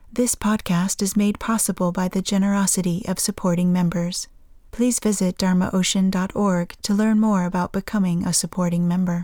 This podcast is made possible by the generosity of supporting members. Please visit dharmaocean.org to learn more about becoming a supporting member.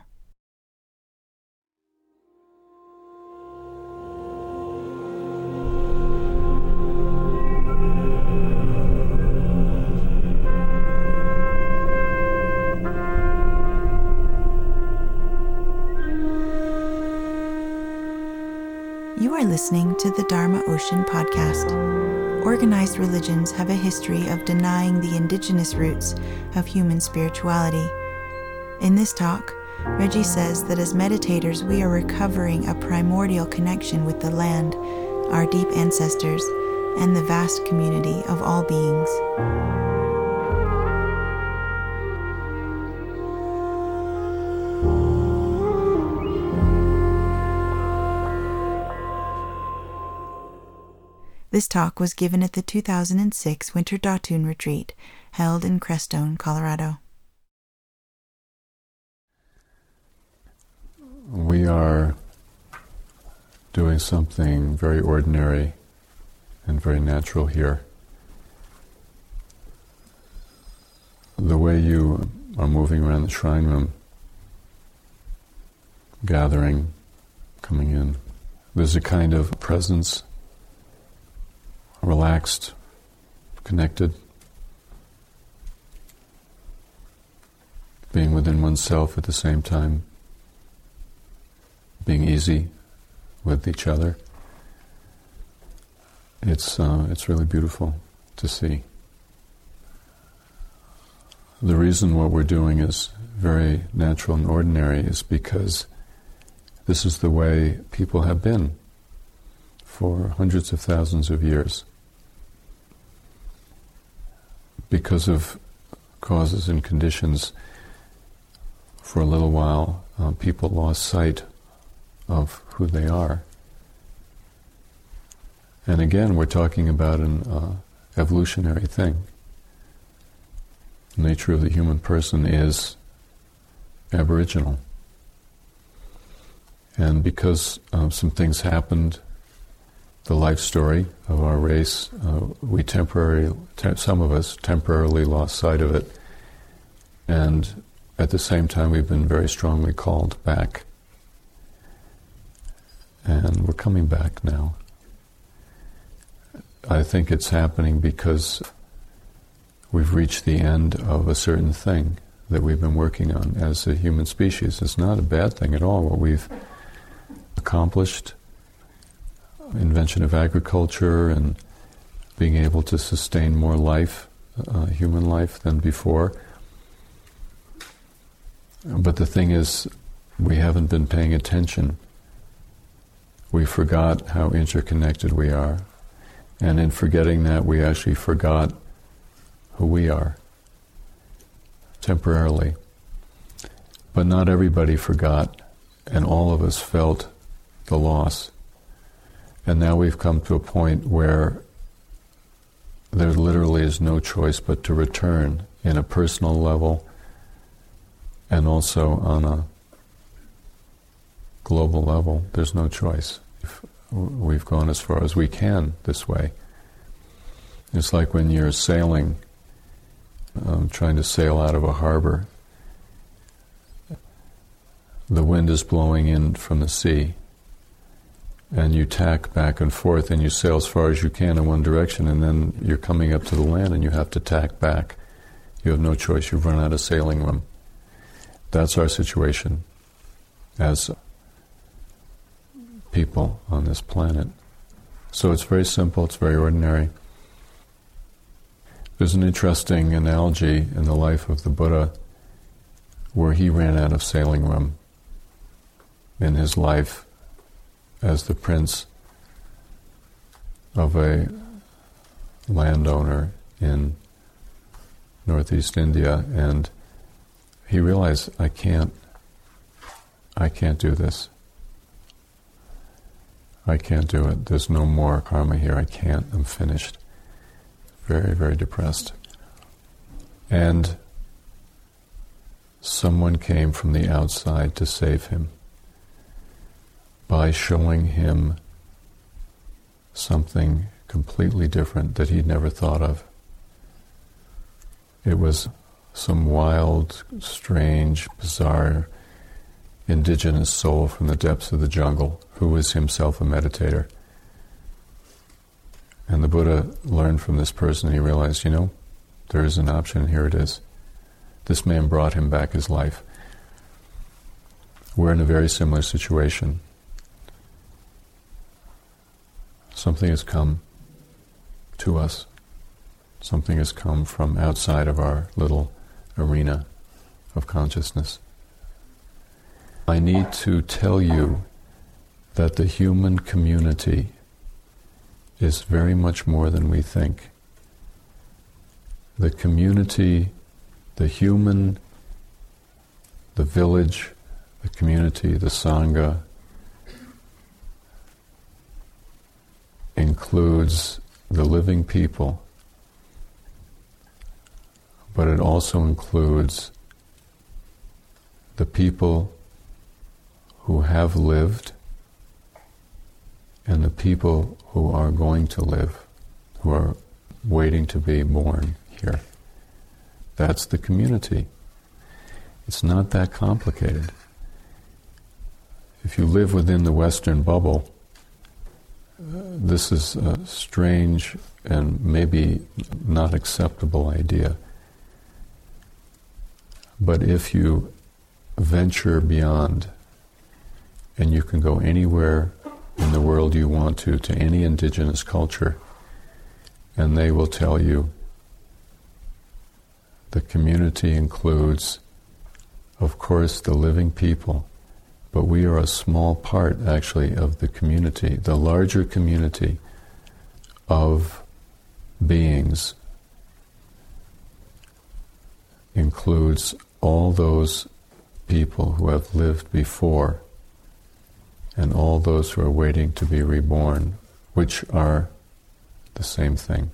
You are listening to the Dharma Ocean podcast. Organized religions have a history of denying the indigenous roots of human spirituality. In this talk, Reggie says that as meditators we are recovering a primordial connection with the land, our deep ancestors, and the vast community of all beings. This talk was given at the 2006 Winter Datun Retreat, held in Crestone, Colorado. We are doing something very ordinary and very natural here. The way you are moving around the shrine room, gathering, coming in, there's a kind of presence, relaxed, connected, being within oneself at the same time, being easy with each other. It's really beautiful to see. The reason what we're doing is very natural and ordinary is because this is the way people have been for hundreds of thousands of years. Because of causes and conditions, for a little while, people lost sight of who they are. And again, we're talking about an evolutionary thing. The nature of the human person is aboriginal. And because some things happened, the life story of our race, some of us temporarily lost sight of it, and at the same time we've been very strongly called back. And we're coming back now. I think it's happening because we've reached the end of a certain thing that we've been working on as a human species. It's not a bad thing at all, what we've accomplished. Invention of agriculture and being able to sustain more life, human life, than before. But the thing is, we haven't been paying attention. We forgot how interconnected we are. And in forgetting that, we actually forgot who we are, temporarily. But not everybody forgot, and all of us felt the loss. And now we've come to a point where there literally is no choice but to return in a personal level and also on a global level. There's no choice. We've gone as far as we can this way. It's like when you're sailing, trying to sail out of a harbor. The wind is blowing in from the sea, and you tack back and forth and you sail as far as you can in one direction, and then you're coming up to the land and you have to tack back. You have no choice. You've run out of sailing room. That's our situation as people on this planet. So it's very simple, it's very ordinary. There's an interesting analogy in the life of the Buddha where he ran out of sailing room in his life as the prince of a landowner in Northeast India, and he realized, I can't do this. I can't do it. There's no more karma here. I can't. I'm finished. Very, very depressed. And someone came from the outside to save him by showing him something completely different that he'd never thought of. It was some wild, strange, bizarre, indigenous soul from the depths of the jungle who was himself a meditator. And the Buddha learned from this person, he realized, there is an option, and here it is. This man brought him back his life. We're in a very similar situation. Something has come to us. Something has come from outside of our little arena of consciousness. I need to tell you that the human community is very much more than we think. The community, the human, the village, the community, the Sangha, includes the living people, but it also includes the people who have lived and the people who are going to live, who are waiting to be born here. That's the community. It's not that complicated. If you live within the Western bubble, this is a strange and maybe not acceptable idea. But if you venture beyond, and you can go anywhere in the world you want to any indigenous culture, and they will tell you the community includes, of course, the living people, but we are a small part, actually, of the community. The larger community of beings includes all those people who have lived before and all those who are waiting to be reborn, which are the same thing.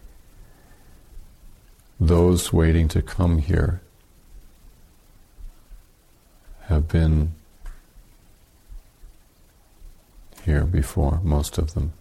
Those waiting to come here have been here before, most of them.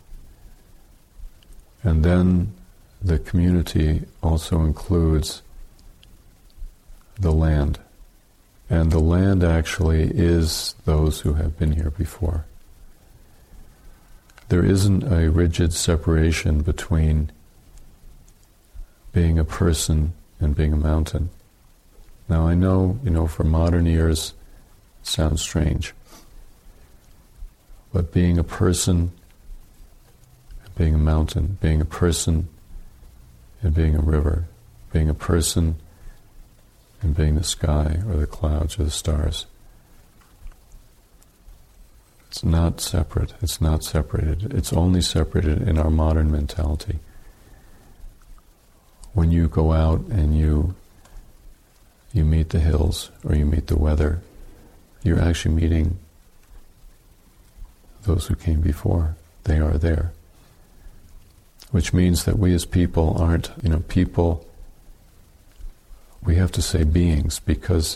And then the community also includes the land. And the land actually is those who have been here before. There isn't a rigid separation between being a person and being a mountain. Now I know, for modern ears, it sounds strange. But being a person and being a mountain, being a person and being a river, being a person and being the sky or the clouds or the stars, it's not separate. It's not separated. It's only separated in our modern mentality. When you go out and you meet the hills or you meet the weather, you're actually meeting those who came before. They are there. Which means that we as people aren't, people, we have to say beings, because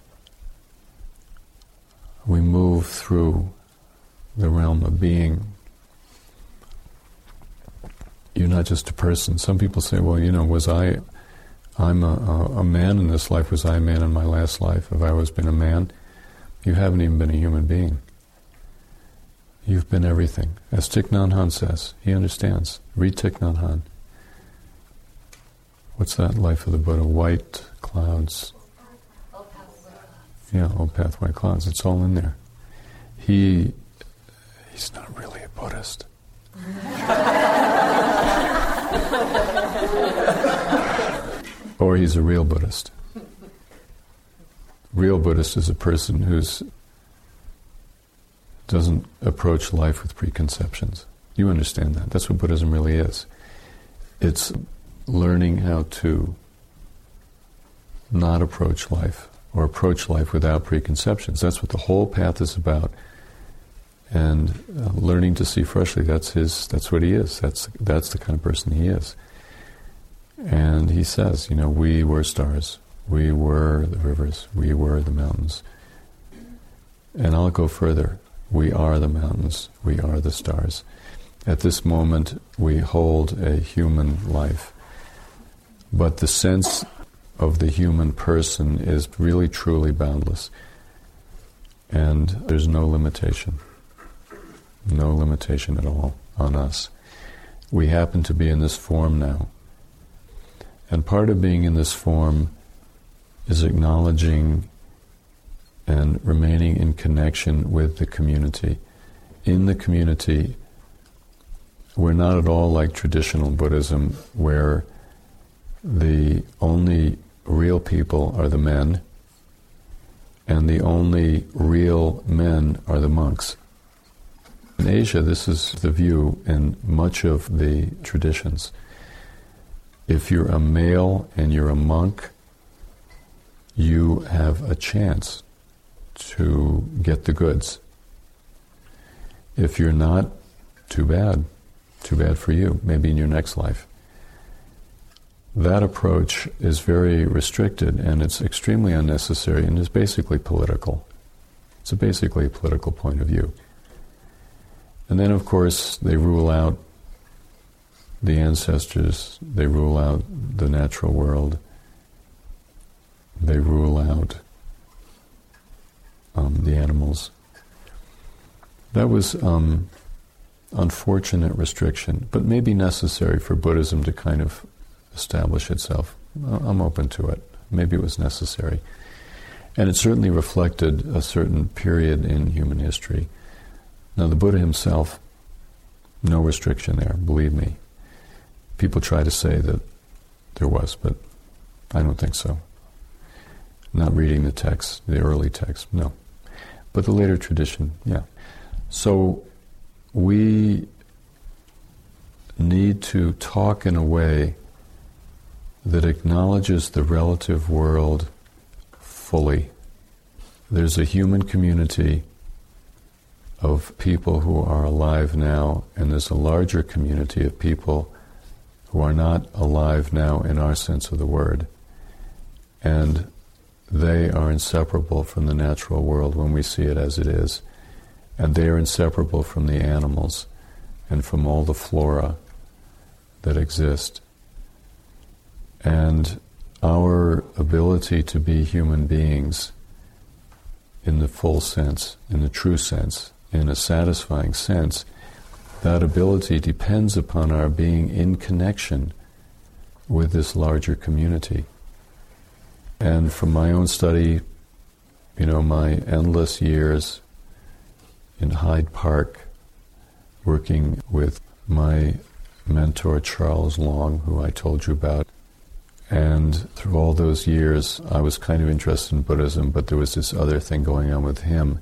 we move through the realm of being. You're not just a person. Some people say, well, I'm a man in this life. Was I a man in my last life? Have I always been a man? You haven't even been a human being. You've been everything. As Thich Nhat Hanh says, he understands. Read Thich Nhat Hanh. What's that life of the Buddha? White clouds. Yeah, old path, white clouds. It's all in there. He's not really a Buddhist. Or he's a real Buddhist. Real Buddhist is a person who's doesn't approach life with preconceptions. You understand that. That's what Buddhism really is. It's learning how to not approach life, or approach life without preconceptions. That's what the whole path is about. And learning to see freshly, that's what he is. That's the kind of person he is. And he says, we were stars, we were the rivers, we were the mountains. And I'll go further. We are the mountains, we are the stars. At this moment, we hold a human life. But the sense of the human person is really, truly boundless. And there's no limitation. No limitation at all on us. We happen to be in this form now. And part of being in this form is acknowledging and remaining in connection with the community. In the community, we're not at all like traditional Buddhism, where the only real people are the men, and the only real men are the monks. In Asia, this is the view in much of the traditions. If you're a male and you're a monk, you have a chance to get the goods. If you're not, too bad. Too bad for you, maybe in your next life. That approach is very restricted, and it's extremely unnecessary, and is basically political. It's basically a political point of view. And then, of course, they rule out the ancestors, they rule out the natural world, they rule out the animals. That was unfortunate restriction, but maybe necessary for Buddhism to kind of establish itself. I'm open to it. Maybe it was necessary. And it certainly reflected a certain period in human history. Now, the Buddha himself, no restriction there, believe me. People try to say that there was, but I don't think so. Not reading the text, the early text, no. But the later tradition, yeah. So we need to talk in a way that acknowledges the relative world fully. There's a human community of people who are alive now, and there's a larger community of people who are not alive now in our sense of the word. And they are inseparable from the natural world when we see it as it is. And they are inseparable from the animals and from all the flora that exist. And our ability to be human beings in the full sense, in the true sense, in a satisfying sense, that ability depends upon our being in connection with this larger community. And from my own study, my endless years in Hyde Park, working with my mentor Charles Long, who I told you about, and through all those years, I was kind of interested in Buddhism, but there was this other thing going on with him.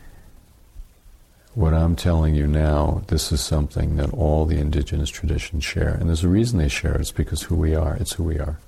What I'm telling you now, this is something that all the indigenous traditions share. And there's a reason they share it. It's because who we are. It's who we are.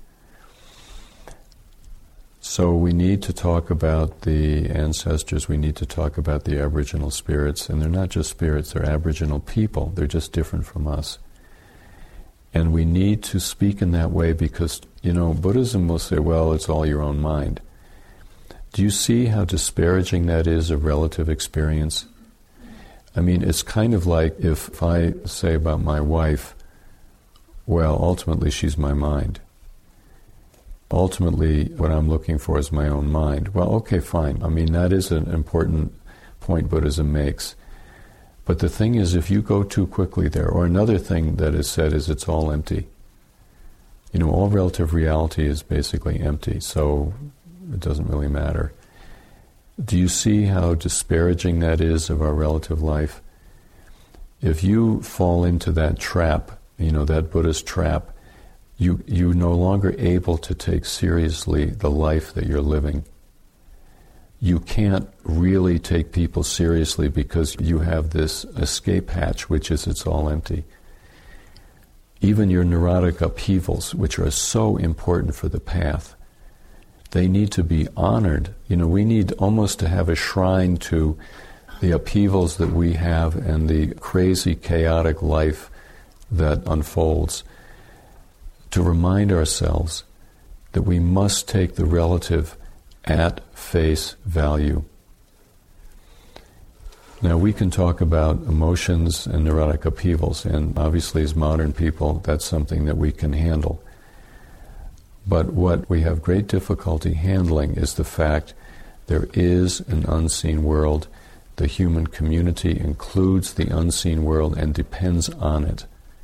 So we need to talk about the ancestors. We need to talk about the Aboriginal spirits. And they're not just spirits. They're Aboriginal people. They're just different from us. And we need to speak in that way because, Buddhism will say, well, it's all your own mind. Do you see how disparaging that is of relative experience? I mean, it's kind of like if I say about my wife, well, ultimately she's my mind. Ultimately, what I'm looking for is my own mind. Well, okay, fine. I mean, that is an important point Buddhism makes. But the thing is, if you go too quickly there, or another thing that is said is it's all empty. All relative reality is basically empty, so it doesn't really matter. Do you see how disparaging that is of our relative life? If you fall into that trap, that Buddhist trap, you're no longer able to take seriously the life that you're living. You can't really take people seriously because you have this escape hatch, which is it's all empty. Even your neurotic upheavals, which are so important for the path, they need to be honored. We need almost to have a shrine to the upheavals that we have and the crazy, chaotic life that unfolds, to remind ourselves that we must take the relative at face value. Now, we can talk about emotions and neurotic upheavals, and obviously as modern people, that's something that we can handle. But what we have great difficulty handling is the fact there is an unseen world. The human community includes the unseen world and depends on it.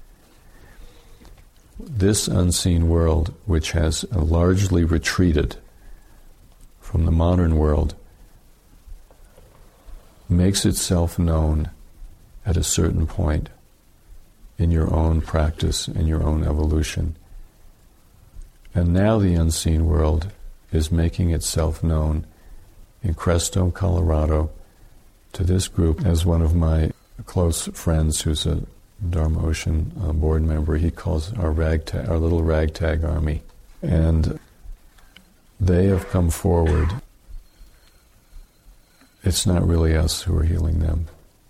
This unseen world, which has largely retreated from the modern world, makes itself known at a certain point in your own practice, in your own evolution. And now the unseen world is making itself known in Crestone, Colorado, to this group. As one of my close friends who's a Dharma Ocean board member, he calls our little ragtag army. And they have come forward. It's not really us who are healing them.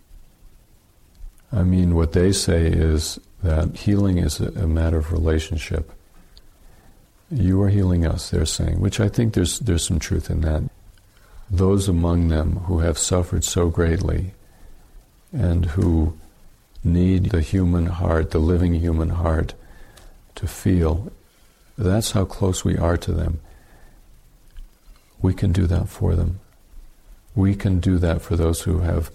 I mean, what they say is that healing is a matter of relationship. You are healing us, they're saying, which I think there's some truth in that. Those among them who have suffered so greatly and who need the human heart, the living human heart, to feel, that's how close we are to them. We can do that for them. We can do that for those who have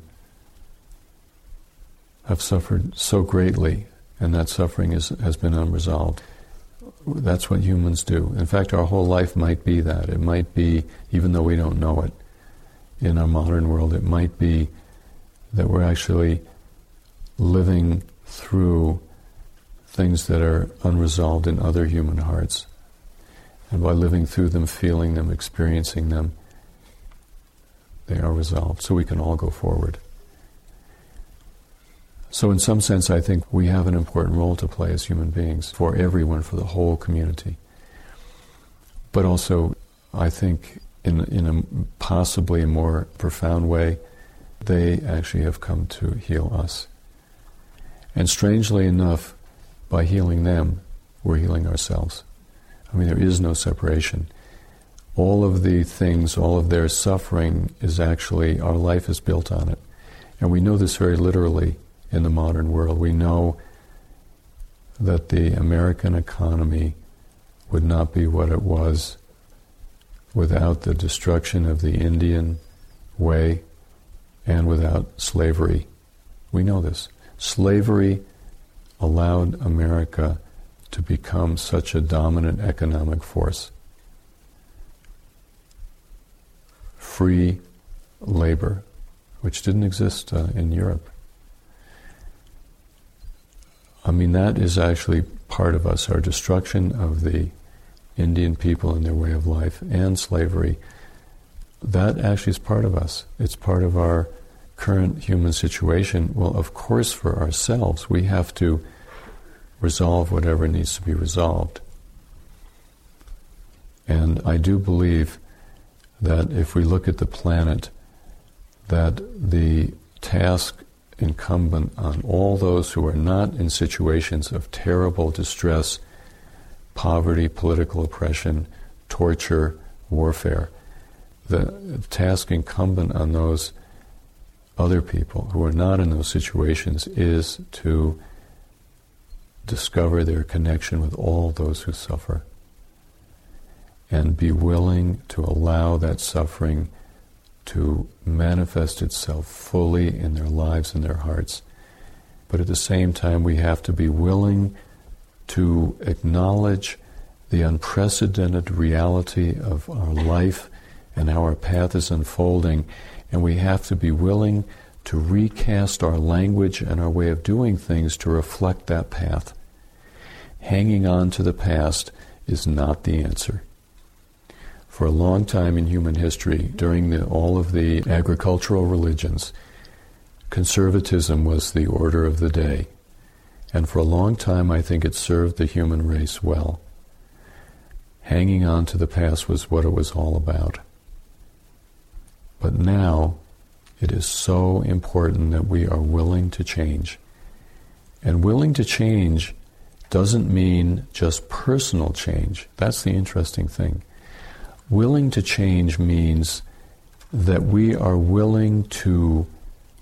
suffered so greatly, and that suffering has been unresolved. That's what humans do. In fact, our whole life might be that. It might be, even though we don't know it, in our modern world, it might be that we're actually living through things that are unresolved in other human hearts. And by living through them, feeling them, experiencing them, they are resolved, so we can all go forward. So in some sense, I think we have an important role to play as human beings, for everyone, for the whole community. But also, I think in a possibly a more profound way, they actually have come to heal us. And strangely enough, by healing them, we're healing ourselves. I mean, there is no separation. All of the things, all of their suffering is actually, our life is built on it. And we know this very literally in the modern world. We know that the American economy would not be what it was without the destruction of the Indian way and without slavery. We know this. Slavery allowed America to become such a dominant economic force. Free labor, which didn't exist in Europe. I mean, that is actually part of us, our destruction of the Indian people and their way of life, and slavery. That actually is part of us. It's part of our current human situation. Well, of course, for ourselves, we have to resolve whatever needs to be resolved. And I do believe that if we look at the planet, that the task incumbent on all those who are not in situations of terrible distress, poverty, political oppression, torture, warfare, the task incumbent on those other people who are not in those situations is to discover their connection with all those who suffer and be willing to allow that suffering to manifest itself fully in their lives and their hearts. But at the same time, we have to be willing to acknowledge the unprecedented reality of our life and how our path is unfolding, and we have to be willing to recast our language and our way of doing things to reflect that path. Hanging on to the past is not the answer. For a long time in human history, during all of the agricultural religions, conservatism was the order of the day. And for a long time, I think it served the human race well. Hanging on to the past was what it was all about. But now, it is so important that we are willing to change. And willing to change doesn't mean just personal change. That's the interesting thing. Willing to change means that we are willing to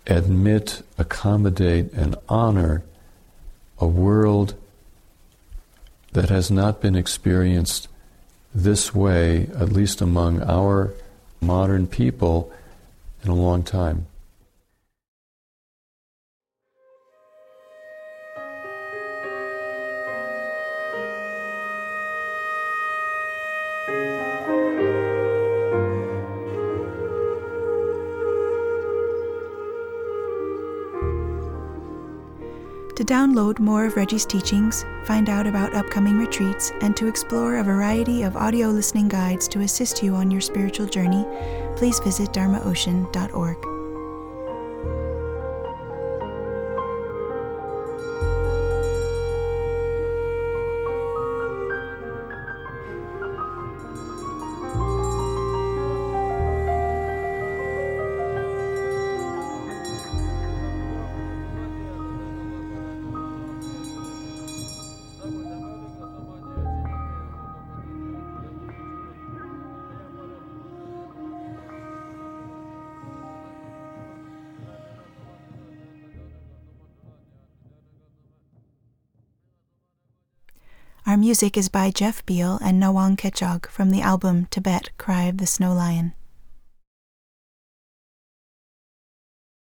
admit, accommodate, and honor a world that has not been experienced this way, at least among our modern people, in a long time. To download more of Reggie's teachings, find out about upcoming retreats, and to explore a variety of audio listening guides to assist you on your spiritual journey, please visit dharmaocean.org. Our music is by Jeff Beal and Nawang Kechog from the album Tibet, Cry of the Snow Lion.